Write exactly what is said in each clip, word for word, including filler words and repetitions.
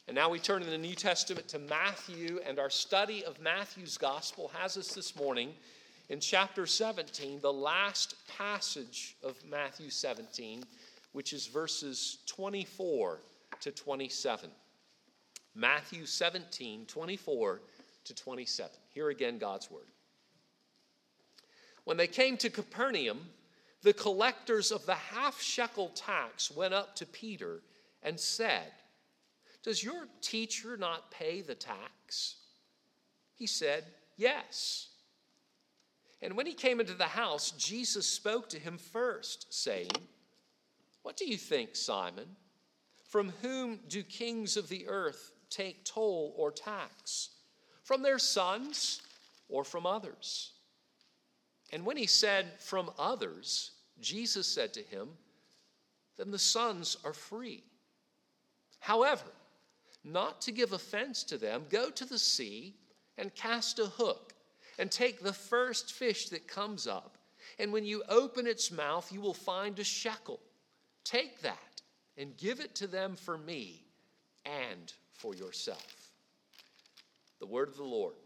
And now we turn in the New Testament to Matthew, and our study of Matthew's gospel has us this morning in chapter seventeen, the last passage of Matthew seventeen, which is verses twenty-four to twenty-seven. Matthew seventeen, twenty-four to twenty-seven. Here again, God's word. When they came to Capernaum, the collectors of the half shekel tax went up to Peter and said, "Does your teacher not pay the tax?" He said, "Yes." And when he came into the house, Jesus spoke to him first, saying, "What do you think, Simon? From whom do kings of the earth take toll or tax? From their sons or from others?" And when he said, "From others," Jesus said to him, "Then the sons are free. However, not to give offense to them, go to the sea and cast a hook and take the first fish that comes up. And when you open its mouth, you will find a shekel. Take that and give it to them for me and for yourself." The word of the Lord.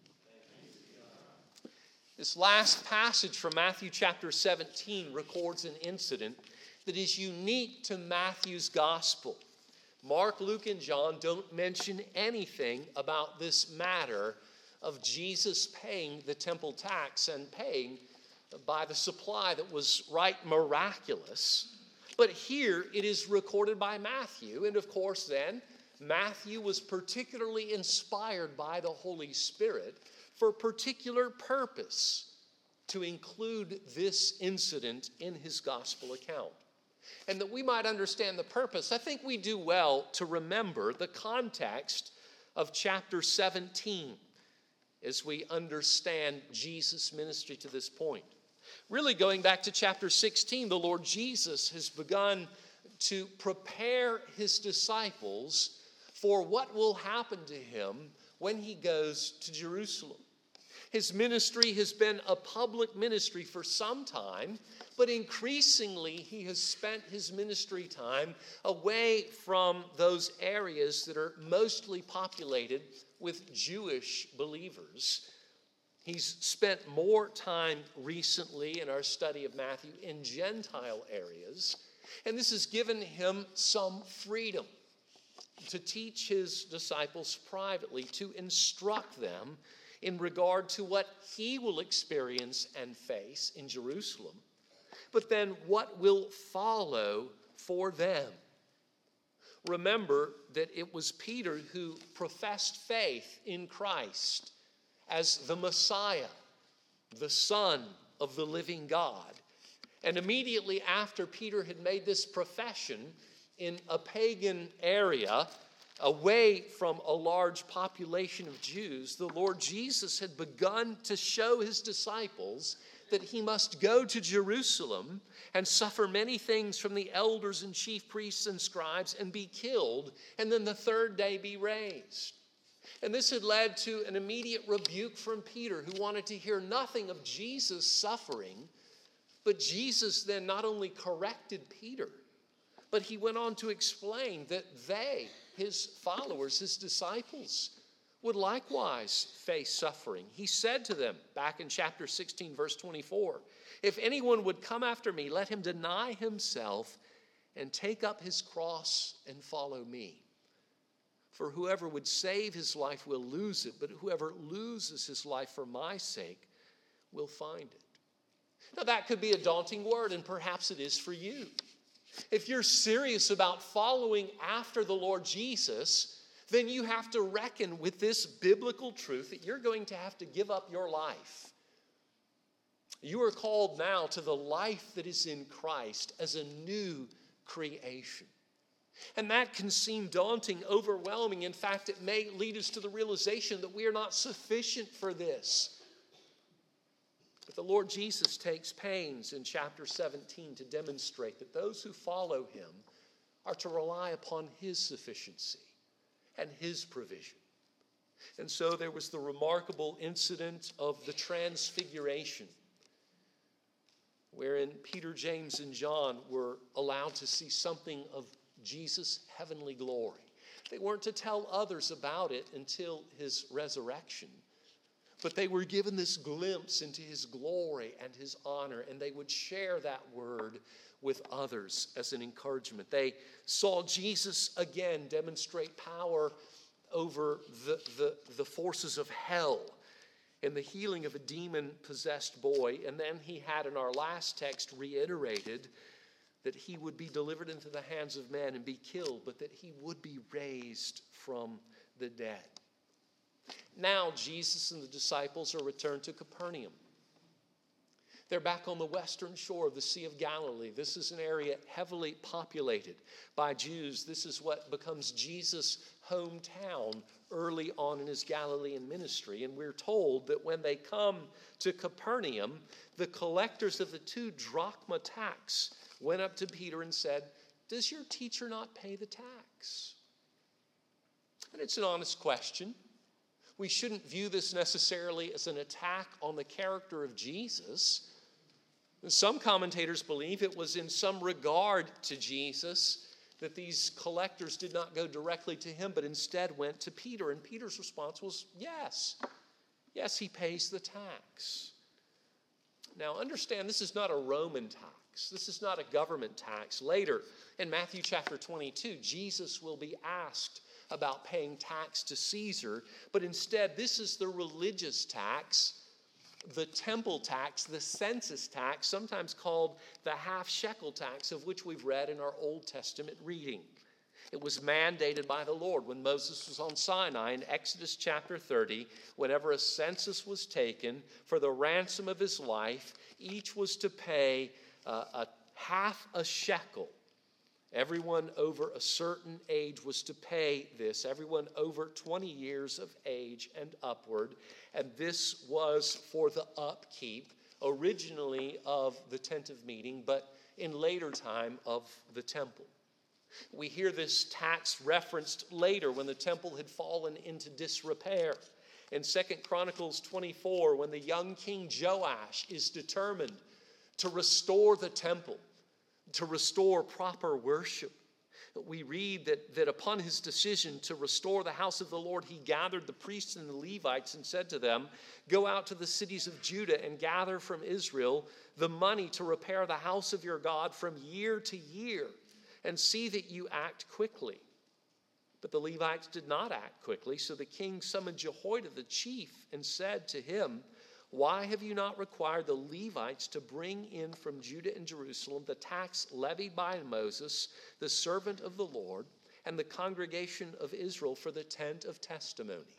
This last passage from Matthew chapter seventeen records an incident that is unique to Matthew's gospel. Mark, Luke, and John don't mention anything about this matter of Jesus paying the temple tax and paying by the supply that was right miraculous. But here it is recorded by Matthew, and of course then, Matthew was particularly inspired by the Holy Spirit for a particular purpose to include this incident in his gospel account. And that we might understand the purpose, I think we do well to remember the context of chapter seventeen as we understand Jesus' ministry to this point. Really, going back to chapter sixteen, the Lord Jesus has begun to prepare his disciples for what will happen to him when he goes to Jerusalem. His ministry has been a public ministry for some time, but increasingly he has spent his ministry time away from those areas that are mostly populated with Jewish believers. He's spent more time recently in our study of Matthew in Gentile areas, and this has given him some freedom to teach his disciples privately, to instruct them in regard to what he will experience and face in Jerusalem, but then what will follow for them. Remember that it was Peter who professed faith in Christ as the Messiah, the Son of the living God. And immediately after Peter had made this profession in a pagan area, away from a large population of Jews, the Lord Jesus had begun to show his disciples that he must go to Jerusalem and suffer many things from the elders and chief priests and scribes and be killed, and then the third day be raised. And this had led to an immediate rebuke from Peter, who wanted to hear nothing of Jesus suffering. But Jesus then not only corrected Peter, but he went on to explain that they, his followers, his disciples, would likewise face suffering. He said to them, back in chapter sixteen, verse twenty-four, "If anyone would come after me, let him deny himself and take up his cross and follow me. For whoever would save his life will lose it, but whoever loses his life for my sake will find it." Now that could be a daunting word, and perhaps it is for you. If you're serious about following after the Lord Jesus, then you have to reckon with this biblical truth that you're going to have to give up your life. You are called now to the life that is in Christ as a new creation. And that can seem daunting, overwhelming. In fact, it may lead us to the realization that we are not sufficient for this. But the Lord Jesus takes pains in chapter seventeen to demonstrate that those who follow him are to rely upon his sufficiency and his provision. And so there was the remarkable incident of the transfiguration, wherein Peter, James, and John were allowed to see something of Jesus' heavenly glory. They weren't to tell others about it until his resurrection. But they were given this glimpse into his glory and his honor, and they would share that word with others as an encouragement. They saw Jesus again demonstrate power over the, the, the forces of hell in the healing of a demon-possessed boy. And then he had, in our last text, reiterated that he would be delivered into the hands of men and be killed, but that he would be raised from the dead. Now Jesus and the disciples are returned to Capernaum. They're back on the western shore of the Sea of Galilee. This is an area heavily populated by Jews. This is what becomes Jesus' hometown early on in his Galilean ministry. And we're told that when they come to Capernaum, the collectors of the two drachma tax went up to Peter and said, "Does your teacher not pay the tax?" And it's an honest question. We shouldn't view this necessarily as an attack on the character of Jesus. Some commentators believe it was in some regard to Jesus that these collectors did not go directly to him, but instead went to Peter. And Peter's response was, yes. Yes, he pays the tax. Now understand, this is not a Roman tax. This is not a government tax. Later, in Matthew chapter twenty-two, Jesus will be asked about paying tax to Caesar, but instead this is the religious tax, the temple tax, the census tax, sometimes called the half shekel tax, of which we've read in our Old Testament reading. It was mandated by the Lord when Moses was on Sinai in Exodus chapter thirty. Whenever a census was taken for the ransom of his life, each was to pay uh, a half a shekel. Everyone over a certain age was to pay this, everyone over twenty years of age and upward. And this was for the upkeep, originally of the tent of meeting, but in later time of the temple. We hear this tax referenced later when the temple had fallen into disrepair. In Second Chronicles twenty-four, when the young king Joash is determined to restore the temple, to restore proper worship, we read that, that upon his decision to restore the house of the Lord, he gathered the priests and the Levites and said to them, "Go out to the cities of Judah and gather from Israel the money to repair the house of your God from year to year, and see that you act quickly." But the Levites did not act quickly, so the king summoned Jehoiada the chief and said to him, "Why have you not required the Levites to bring in from Judah and Jerusalem the tax levied by Moses, the servant of the Lord, and the congregation of Israel for the tent of testimony?"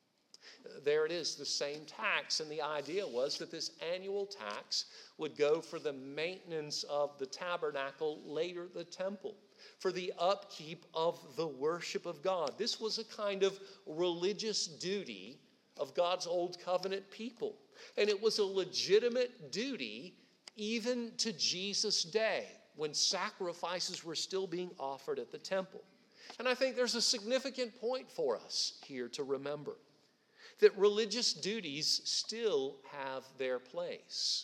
There it is, the same tax. And the idea was that this annual tax would go for the maintenance of the tabernacle, later the temple, for the upkeep of the worship of God. This was a kind of religious duty of God's old covenant people. And it was a legitimate duty even to Jesus' day, when sacrifices were still being offered at the temple. And I think there's a significant point for us here to remember, that religious duties still have their place.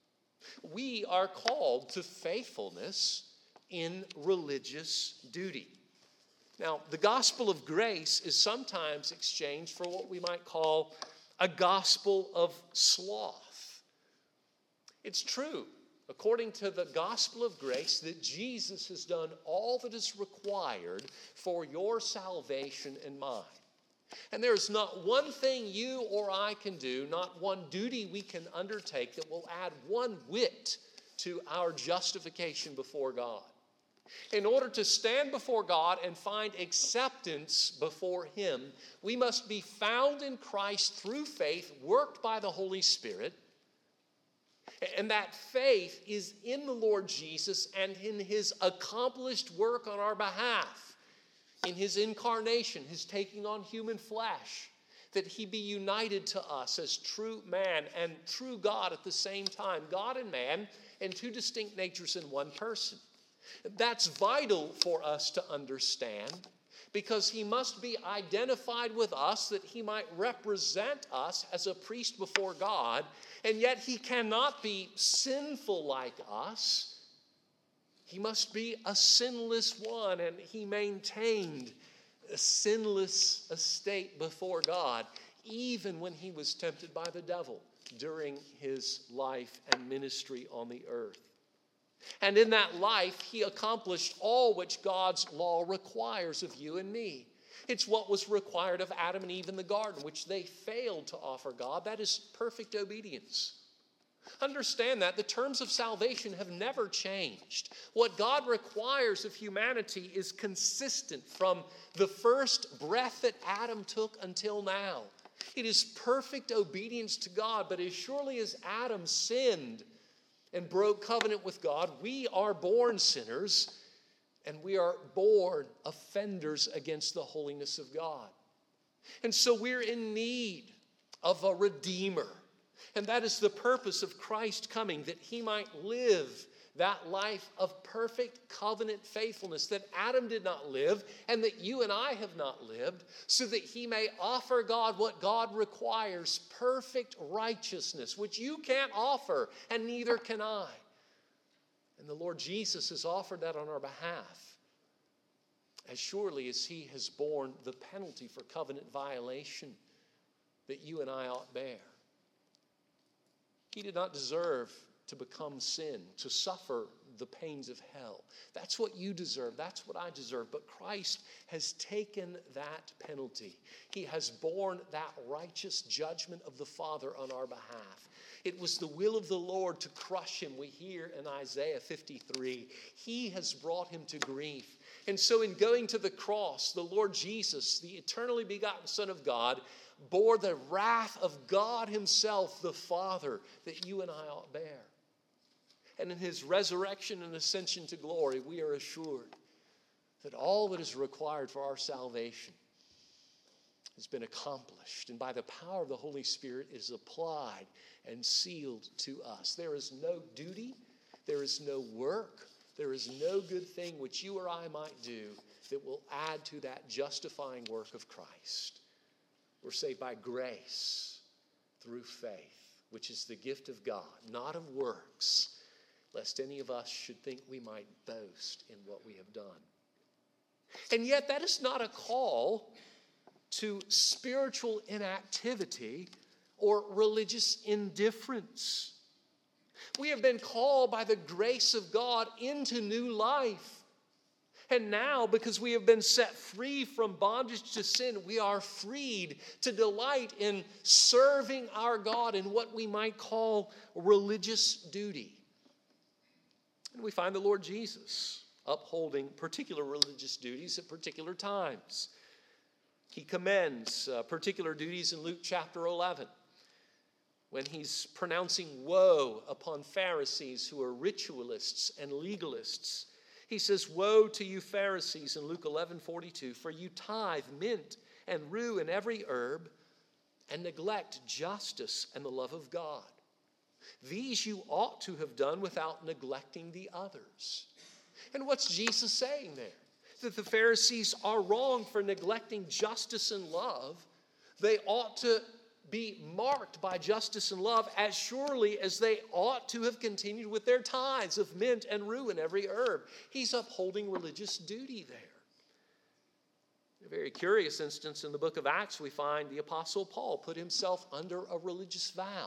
We are called to faithfulness in religious duty. Now, the gospel of grace is sometimes exchanged for what we might call a gospel of sloth. It's true, according to the gospel of grace, that Jesus has done all that is required for your salvation and mine. And there is not one thing you or I can do, not one duty we can undertake that will add one whit to our justification before God. In order to stand before God and find acceptance before Him, we must be found in Christ through faith, worked by the Holy Spirit. And that faith is in the Lord Jesus and in His accomplished work on our behalf, in His incarnation, His taking on human flesh, that He be united to us as true man and true God at the same time, God and man, and two distinct natures in one person. That's vital for us to understand, because He must be identified with us that He might represent us as a priest before God, and yet He cannot be sinful like us. He must be a sinless one, and He maintained a sinless estate before God, even when he was tempted by the devil during his life and ministry on the earth. And in that life, he accomplished all which God's law requires of you and me. It's what was required of Adam and Eve in the garden, which they failed to offer God. That is perfect obedience. Understand that the terms of salvation have never changed. What God requires of humanity is consistent from the first breath that Adam took until now. It is perfect obedience to God, but as surely as Adam sinned and broke covenant with God, we are born sinners, and we are born offenders against the holiness of God. And so we're in need of a Redeemer. And that is the purpose of Christ coming, that he might live that life of perfect covenant faithfulness that Adam did not live and that you and I have not lived, so that he may offer God what God requires, perfect righteousness, which you can't offer and neither can I. And the Lord Jesus has offered that on our behalf, as surely as he has borne the penalty for covenant violation that you and I ought bear. He did not deserve to become sin, to suffer the pains of hell. That's what you deserve. That's what I deserve. But Christ has taken that penalty. He has borne that righteous judgment of the Father on our behalf. It was the will of the Lord to crush him. We hear in Isaiah fifty-three, he has brought him to grief. And so in going to the cross, the Lord Jesus, the eternally begotten Son of God, bore the wrath of God himself, the Father, that you and I ought bear. And in his resurrection and ascension to glory, we are assured that all that is required for our salvation has been accomplished. And by the power of the Holy Spirit is applied and sealed to us. There is no duty, there is no work, there is no good thing which you or I might do that will add to that justifying work of Christ. We're saved by grace through faith, which is the gift of God, not of works, lest any of us should think we might boast in what we have done. And yet that is not a call to spiritual inactivity or religious indifference. We have been called by the grace of God into new life. And now, because we have been set free from bondage to sin, we are freed to delight in serving our God in what we might call religious duty. And we find the Lord Jesus upholding particular religious duties at particular times. He commends uh, particular duties in Luke chapter eleven, when he's pronouncing woe upon Pharisees who are ritualists and legalists. He says, "Woe to you Pharisees," in Luke eleven forty-two, "for you tithe mint and rue and every herb, and neglect justice and the love of God. These you ought to have done without neglecting the others." And what's Jesus saying there? That the Pharisees are wrong for neglecting justice and love. They ought to be marked by justice and love as surely as they ought to have continued with their tithes of mint and rue and every herb. He's upholding religious duty there. In a very curious instance in the book of Acts, we find the Apostle Paul put himself under a religious vow.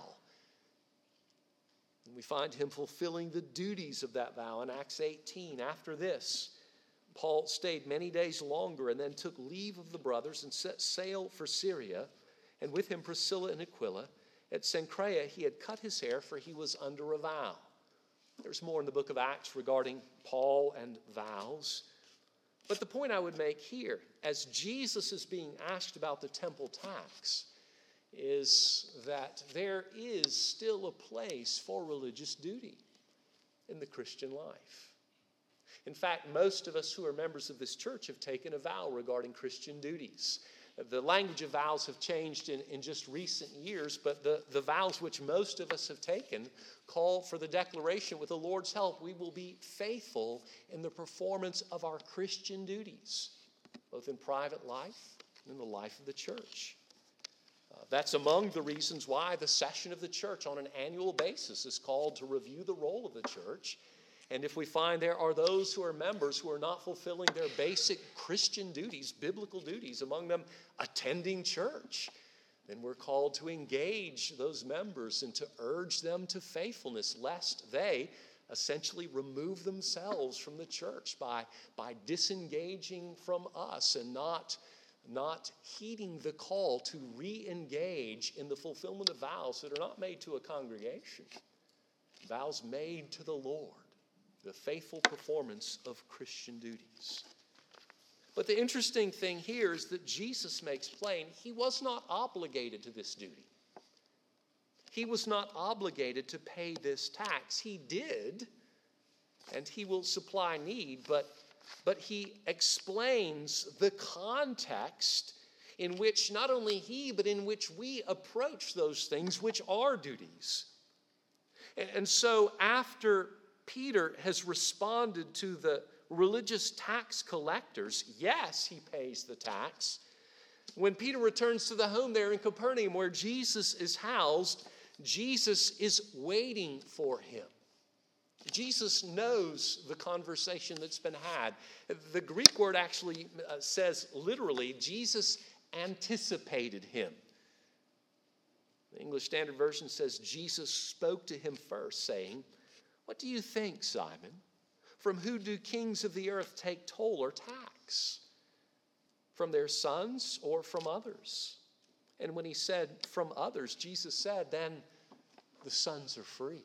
And we find him fulfilling the duties of that vow in Acts eighteen. After this, Paul stayed many days longer and then took leave of the brothers and set sail for Syria, and with him Priscilla and Aquila. At Cenchrea he had cut his hair, for he was under a vow. There's more in the book of Acts regarding Paul and vows. But the point I would make here, as Jesus is being asked about the temple tax, is that there is still a place for religious duty in the Christian life. In fact, most of us who are members of this church have taken a vow regarding Christian duties. The language of vows have changed in, in just recent years, but the, the vows which most of us have taken call for the declaration, with the Lord's help, we will be faithful in the performance of our Christian duties, both in private life and in the life of the church. Uh, that's among the reasons why the session of the church on an annual basis is called to review the role of the church And if we find there are those who are members who are not fulfilling their basic Christian duties, biblical duties, among them attending church, then we're called to engage those members and to urge them to faithfulness, lest they essentially remove themselves from the church by, by disengaging from us and not, not heeding the call to re-engage in the fulfillment of vows that are not made to a congregation, vows made to the Lord, the faithful performance of Christian duties. But the interesting thing here is that Jesus makes plain he was not obligated to this duty. He was not obligated to pay this tax. He did, and he will supply need, but, but he explains the context in which not only he, but in which we approach those things which are duties. And, and so after Peter has responded to the religious tax collectors, yes, he pays the tax. When Peter returns to the home there in Capernaum where Jesus is housed, Jesus is waiting for him. Jesus knows the conversation that's been had. The Greek word actually uh, says literally, Jesus anticipated him. The English Standard Version says, Jesus spoke to him first, saying, "What do you think, Simon? From who do kings of the earth take toll or tax? From their sons or from others?" And when he said, "From others," Jesus said, then the sons are free.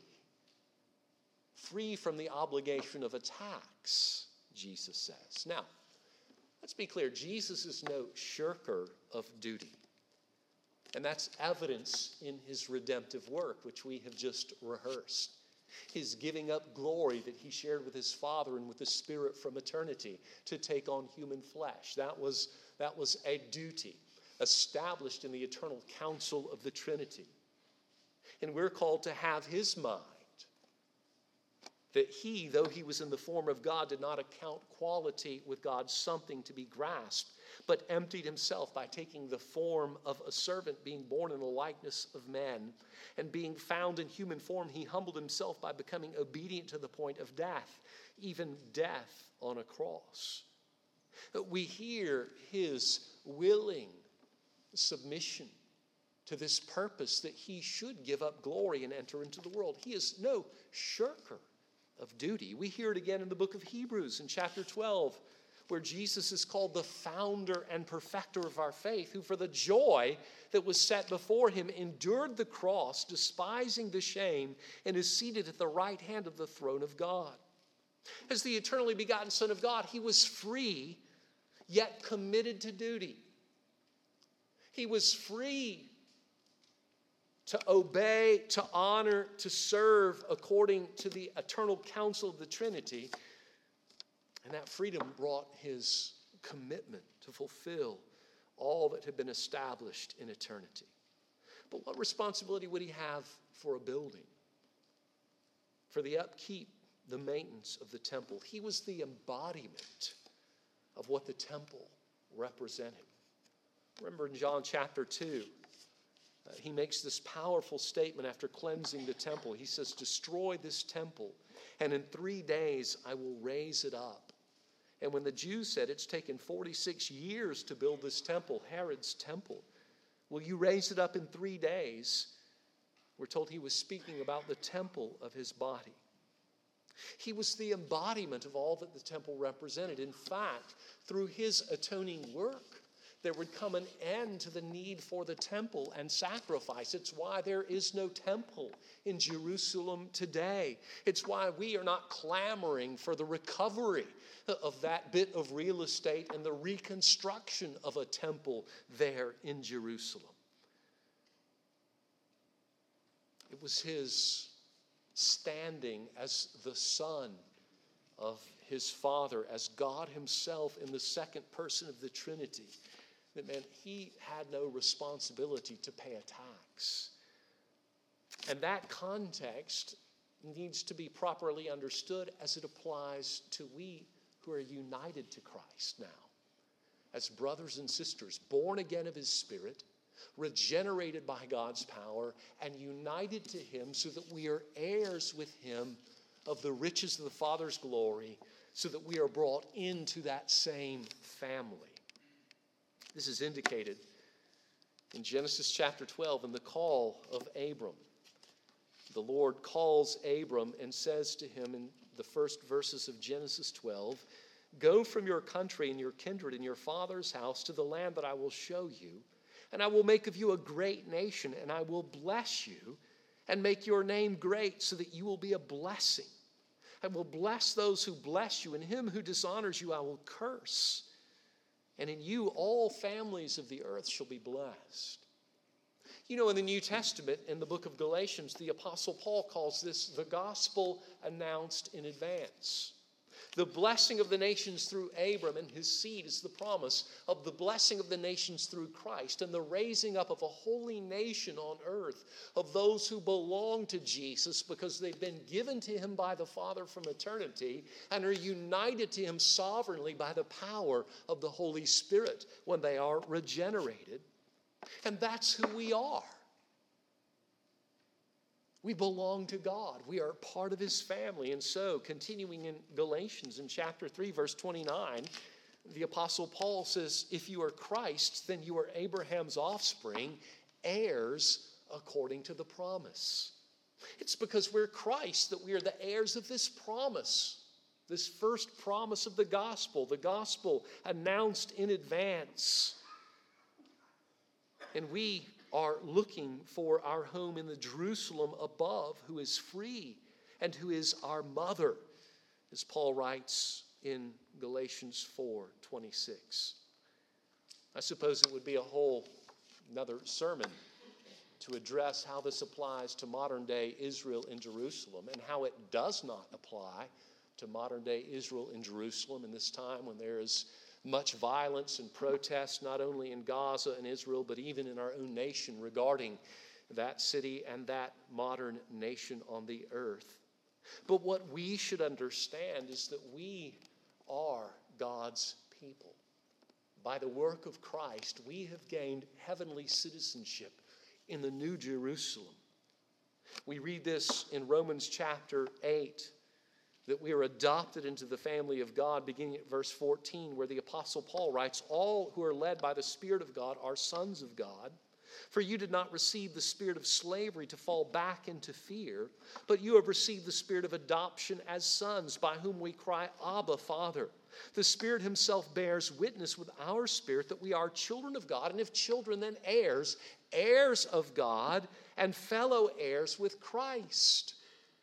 Free from the obligation of a tax, Jesus says. Now, let's be clear. Jesus is no shirker of duty. And that's evidence in his redemptive work, which we have just rehearsed. His giving up glory that he shared with his Father and with the Spirit from eternity to take on human flesh. That was, that was a duty established in the eternal counsel of the Trinity. And we're called to have his mind that he, though he was in the form of God, did not account quality with God something to be grasped, but emptied himself by taking the form of a servant, being born in the likeness of men. And being found in human form, he humbled himself by becoming obedient to the point of death, even death on a cross. We hear his willing submission to this purpose that he should give up glory and enter into the world. He is no shirker of duty. We hear it again in the book of Hebrews in chapter twelve, where Jesus is called the founder and perfecter of our faith, who for the joy that was set before him endured the cross, despising the shame, and is seated at the right hand of the throne of God. As the eternally begotten Son of God, he was free, yet committed to duty. He was free to obey, to honor, to serve according to the eternal counsel of the Trinity. And that freedom brought his commitment to fulfill all that had been established in eternity. But what responsibility would he have for a building? For the upkeep, the maintenance of the temple? He was the embodiment of what the temple represented. Remember in John chapter two, uh, he makes this powerful statement after cleansing the temple. He says, "Destroy this temple, and in three days I will raise it up." And when the Jews said, "It's taken forty-six years to build this temple, Herod's temple, will you raise it up in three days?" We're told he was speaking about the temple of his body. He was the embodiment of all that the temple represented. In fact, through his atoning work, there would come an end to the need for the temple and sacrifice. It's why there is no temple in Jerusalem today. It's why we are not clamoring for the recovery of that bit of real estate and the reconstruction of a temple there in Jerusalem. It was his standing as the Son of his Father, as God himself in the second person of the Trinity, that meant he had no responsibility to pay a tax. And that context needs to be properly understood as it applies to we who are united to Christ now, as brothers and sisters, born again of his Spirit, regenerated by God's power, and united to him so that we are heirs with him of the riches of the Father's glory so that we are brought into that same family. This is indicated in Genesis chapter twelve in the call of Abram. The Lord calls Abram and says to him in the first verses of Genesis twelve, "Go from your country and your kindred and your father's house to the land that I will show you, and I will make of you a great nation, and I will bless you and make your name great so that you will be a blessing. I will bless those who bless you, and him who dishonors you I will curse. And in you all families of the earth shall be blessed." You know, in the New Testament, in the book of Galatians, the Apostle Paul calls this the gospel announced in advance. The blessing of the nations through Abram and his seed is the promise of the blessing of the nations through Christ and the raising up of a holy nation on earth of those who belong to Jesus because they've been given to him by the Father from eternity and are united to him sovereignly by the power of the Holy Spirit when they are regenerated. And that's who we are. We belong to God. We are part of his family. And so, continuing in Galatians in chapter three, verse twenty-nine, the Apostle Paul says, "If you are Christ's, then you are Abraham's offspring, heirs according to the promise." It's because we're Christ that we are the heirs of this promise, this first promise of the gospel, the gospel announced in advance. And we are looking for our home in the Jerusalem above, who is free and who is our mother, as Paul writes in Galatians four twenty-six. I suppose it would be a whole another sermon to address how this applies to modern day Israel in Jerusalem and how it does not apply to modern day Israel in Jerusalem in this time when there is much violence and protest, not only in Gaza and Israel, but even in our own nation regarding that city and that modern nation on the earth. But what we should understand is that we are God's people. By the work of Christ, we have gained heavenly citizenship in the New Jerusalem. We read this in Romans chapter eight, that we are adopted into the family of God, beginning at verse fourteen, where the Apostle Paul writes, "All who are led by the Spirit of God are sons of God. For you did not receive the spirit of slavery to fall back into fear, but you have received the spirit of adoption as sons, by whom we cry, Abba, Father. The Spirit himself bears witness with our spirit that we are children of God, and if children, then heirs, heirs of God, and fellow heirs with Christ,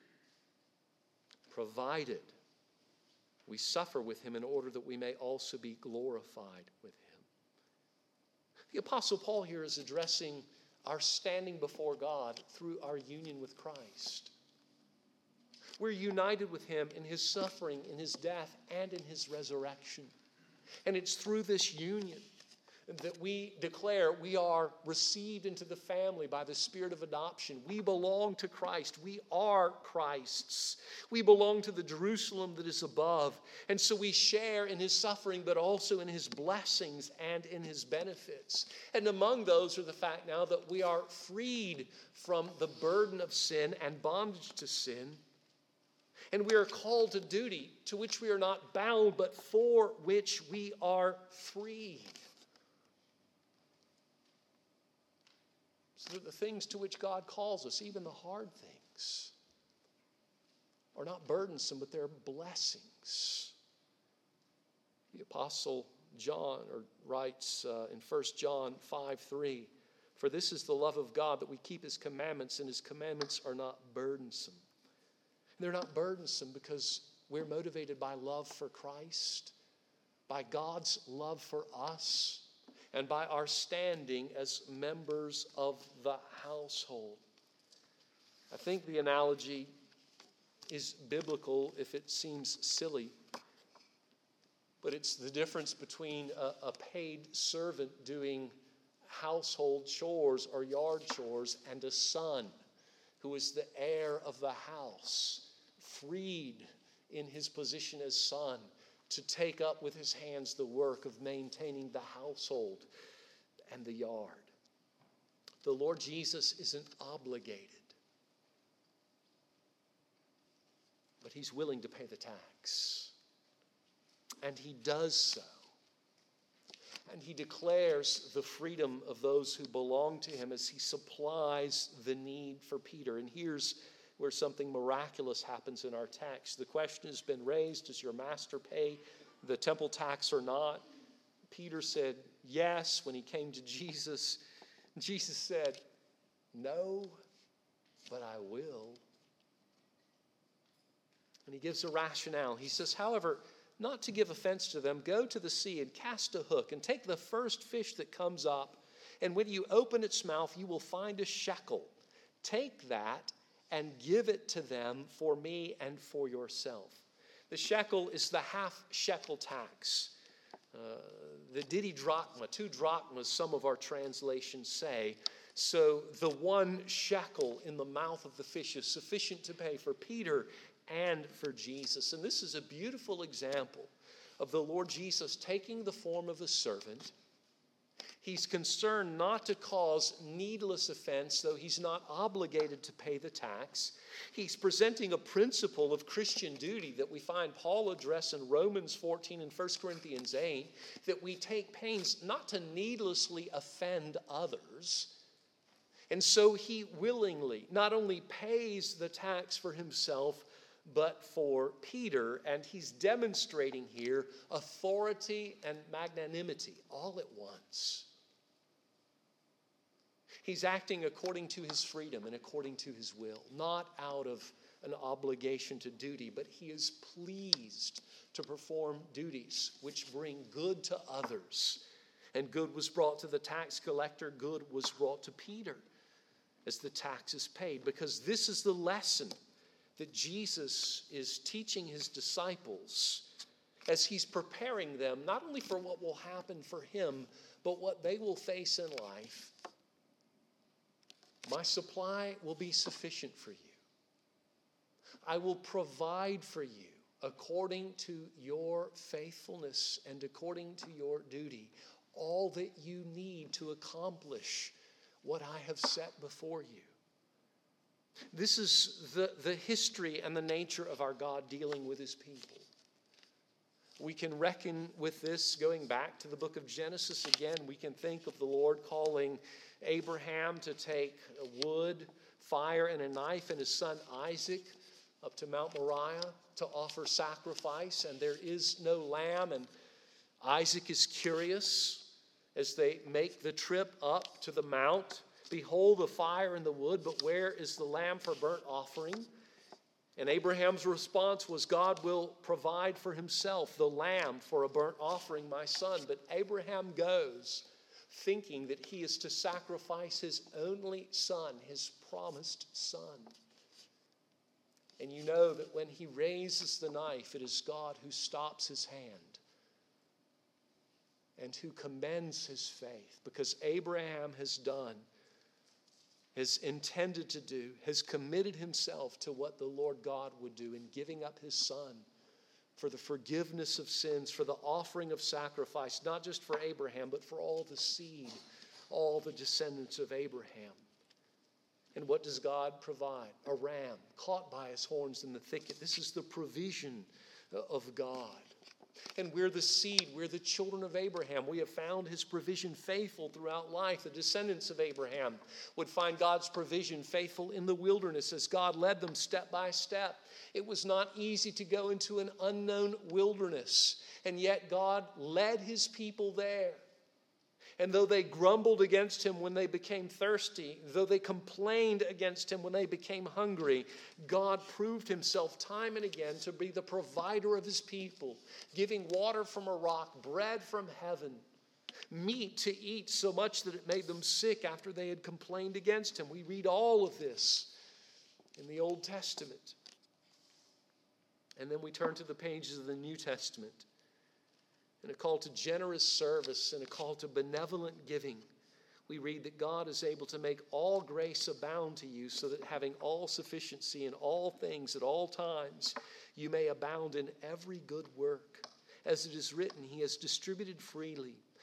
provided we suffer with him in order that we may also be glorified with him." The Apostle Paul here is addressing our standing before God through our union with Christ. We're united with him in his suffering, in his death, and in his resurrection. And it's through this union that we declare we are received into the family by the spirit of adoption. We belong to Christ. We are Christ's. We belong to the Jerusalem that is above. And so we share in his suffering, but also in his blessings and in his benefits. And among those are the fact now that we are freed from the burden of sin and bondage to sin. And we are called to duty to which we are not bound, but for which we are freed. So that the things to which God calls us, even the hard things, are not burdensome, but they're blessings. The Apostle John or writes uh, in First John five three, "For this is the love of God, that we keep his commandments, and his commandments are not burdensome." They're not burdensome because we're motivated by love for Christ, by God's love for us, and by our standing as members of the household. I think the analogy is biblical if it seems silly, but it's the difference between a, a paid servant doing household chores or yard chores and a son who is the heir of the house, freed in his position as son to take up with his hands the work of maintaining the household and the yard. The Lord Jesus isn't obligated, but he's willing to pay the tax. And he does so. And he declares the freedom of those who belong to him as he supplies the need for Peter. And here's where something miraculous happens in our text. The question has been raised, does your master pay the temple tax or not? Peter said yes when he came to Jesus. Jesus said, no, but I will. And he gives a rationale. He says, however, not to give offense to them, go to the sea and cast a hook and take the first fish that comes up. And when you open its mouth, you will find a shekel. Take that and give it to them for me and for yourself. The shekel is the half shekel tax. Uh, the didrachma, two drachmas, some of our translations say. So the one shekel in the mouth of the fish is sufficient to pay for Peter and for Jesus. And this is a beautiful example of the Lord Jesus taking the form of a servant. He's concerned not to cause needless offense, though he's not obligated to pay the tax. He's presenting a principle of Christian duty that we find Paul address in Romans fourteen and First Corinthians eight, that we take pains not to needlessly offend others. And so he willingly not only pays the tax for himself, but for Peter, and he's demonstrating here authority and magnanimity all at once. He's acting according to his freedom and according to his will, not out of an obligation to duty, but he is pleased to perform duties which bring good to others. And good was brought to the tax collector, good was brought to Peter as the tax is paid, because this is the lesson that Jesus is teaching his disciples as he's preparing them not only for what will happen for him, but what they will face in life. My supply will be sufficient for you. I will provide for you according to your faithfulness and according to your duty all that you need to accomplish what I have set before you. This is the, the history and the nature of our God dealing with his people. We can reckon with this going back to the book of Genesis again. We can think of the Lord calling Abraham to take wood, fire, and a knife, and his son Isaac up to Mount Moriah to offer sacrifice. And there is no lamb, and Isaac is curious as they make the trip up to the mount. Behold, the fire and the wood, but where is the lamb for burnt offering? And Abraham's response was, God will provide for himself the lamb for a burnt offering, my son. But Abraham goes thinking that he is to sacrifice his only son, his promised son. And you know that when he raises the knife, it is God who stops his hand and who commends his faith, because Abraham has done, has intended to do, has committed himself to what the Lord God would do in giving up his son for the forgiveness of sins, for the offering of sacrifice, not just for Abraham, but for all the seed, all the descendants of Abraham. And what does God provide? A ram caught by his horns in the thicket. This is the provision of God. And we're the seed, we're the children of Abraham. We have found his provision faithful throughout life. The descendants of Abraham would find God's provision faithful in the wilderness as God led them step by step. It was not easy to go into an unknown wilderness, and yet God led his people there. And though they grumbled against him when they became thirsty, though they complained against him when they became hungry, God proved himself time and again to be the provider of his people, giving water from a rock, bread from heaven, meat to eat so much that it made them sick after they had complained against him. We read all of this in the Old Testament. And then we turn to the pages of the New Testament. In a call to generous service and a call to benevolent giving, we read that God is able to make all grace abound to you, so that having all sufficiency in all things at all times, you may abound in every good work. As it is written, he has distributed freely.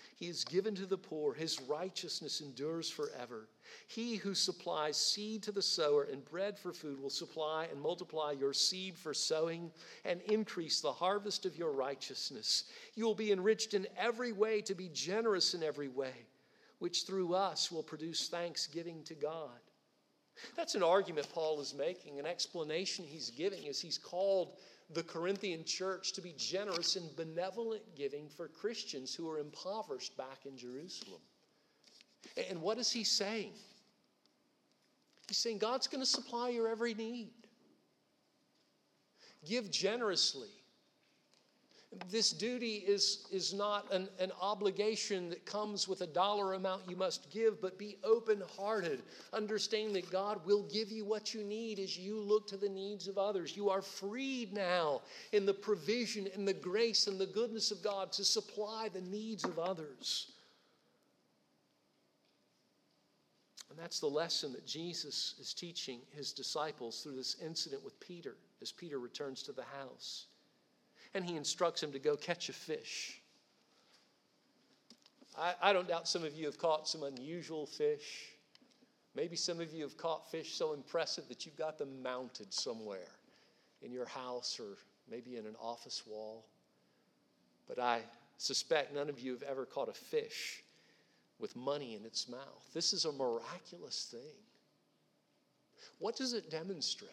He is given to the poor. His righteousness endures forever. He who supplies seed to the sower and bread for food will supply and multiply your seed for sowing and increase the harvest of your righteousness. You will be enriched in every way to be generous in every way, which through us will produce thanksgiving to God. That's an argument Paul is making, an explanation he's giving as he's called the Corinthian church to be generous in benevolent giving for Christians who are impoverished back in Jerusalem. And what is he saying? He's saying God's going to supply your every need. Give generously. This duty is, is not an, an obligation that comes with a dollar amount you must give, but be open-hearted. Understand that God will give you what you need as you look to the needs of others. You are freed now in the provision and the grace and the goodness of God to supply the needs of others. And that's the lesson that Jesus is teaching his disciples through this incident with Peter as Peter returns to the house. And he instructs him to go catch a fish. I, I don't doubt some of you have caught some unusual fish. Maybe some of you have caught fish so impressive that you've got them mounted somewhere in your house or maybe in an office wall. But I suspect none of you have ever caught a fish with money in its mouth. This is a miraculous thing. What does it demonstrate?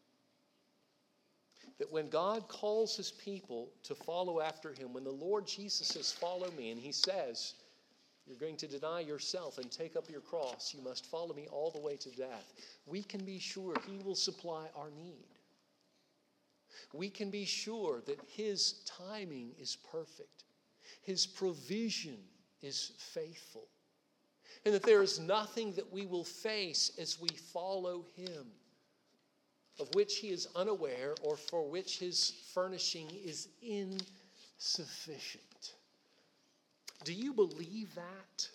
That when God calls his people to follow after him, when the Lord Jesus says, follow me, and he says, you're going to deny yourself and take up your cross, you must follow me all the way to death, we can be sure he will supply our need. We can be sure that his timing is perfect. His provision is faithful. And that there is nothing that we will face as we follow him of which he is unaware or for which his furnishing is insufficient. Do you believe that?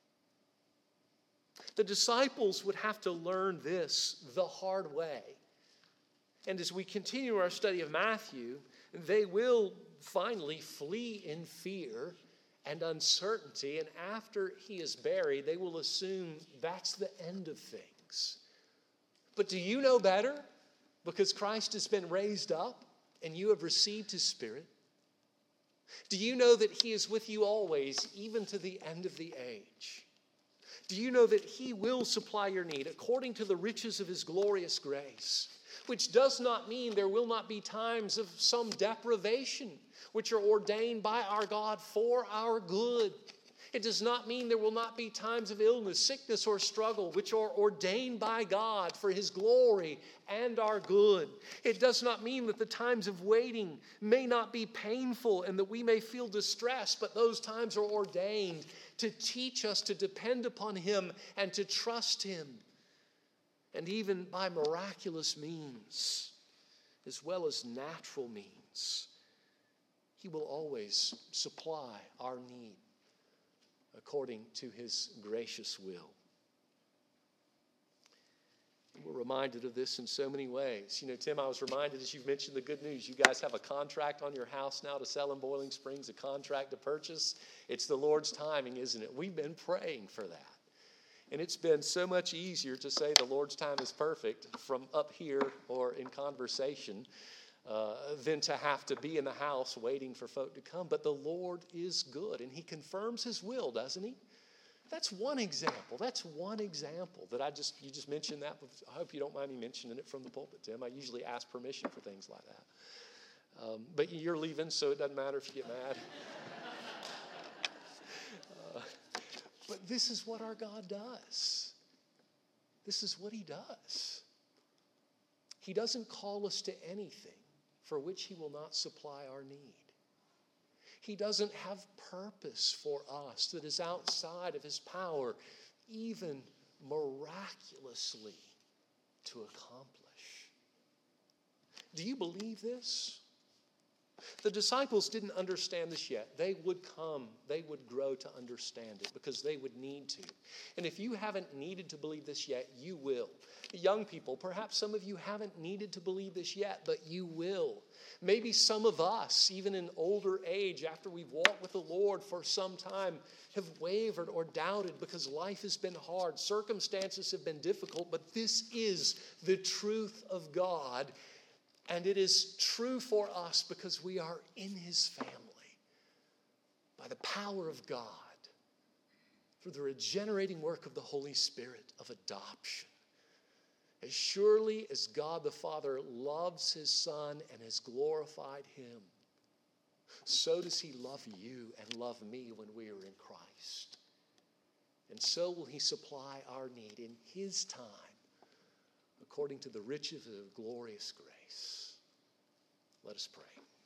The disciples would have to learn this the hard way. And as we continue our study of Matthew, they will finally flee in fear and uncertainty. And after he is buried, they will assume that's the end of things. But do you know better? Because Christ has been raised up and you have received his Spirit. Do you know that he is with you always, even to the end of the age? Do you know that he will supply your need according to the riches of his glorious grace? Which does not mean there will not be times of some deprivation, which are ordained by our God for our good. It does not mean there will not be times of illness, sickness, or struggle, which are ordained by God for his glory and our good. It does not mean that the times of waiting may not be painful and that we may feel distress, but those times are ordained to teach us to depend upon him and to trust him. And even by miraculous means, as well as natural means, he will always supply our need according to his gracious will. We're reminded of this in so many ways. You know, Tim, I was reminded as you've mentioned the good news, you guys have a contract on your house now to sell in Boiling Springs, a contract to purchase. It's the Lord's timing, isn't it? We've been praying for that. And it's been so much easier to say the Lord's time is perfect from up here or in conversation uh, than to have to be in the house waiting for folk to come. But the Lord is good, and he confirms his will, doesn't he? That's one example. That's one example that I just, you just mentioned that. I hope you don't mind me mentioning it from the pulpit, Tim. I usually ask permission for things like that. Um, but you're leaving, so it doesn't matter if you get mad. uh, but this is what our God does. This is what he does. He doesn't call us to anything for which he will not supply our need. He doesn't have purpose for us that is outside of his power, even miraculously to accomplish. Do you believe this? The disciples didn't understand this yet. They would come, they would grow to understand it because they would need to. And if you haven't needed to believe this yet, you will. Young people, perhaps some of you haven't needed to believe this yet, but you will. Maybe some of us, even in older age, after we've walked with the Lord for some time, have wavered or doubted because life has been hard. Circumstances have been difficult, but this is the truth of God. And it is true for us because we are in His family by the power of God through the regenerating work of the Holy Spirit of adoption. As surely as God the Father loves His Son and has glorified Him, so does He love you and love me when we are in Christ. And so will He supply our need in His time according to the riches of glorious grace. Let us pray.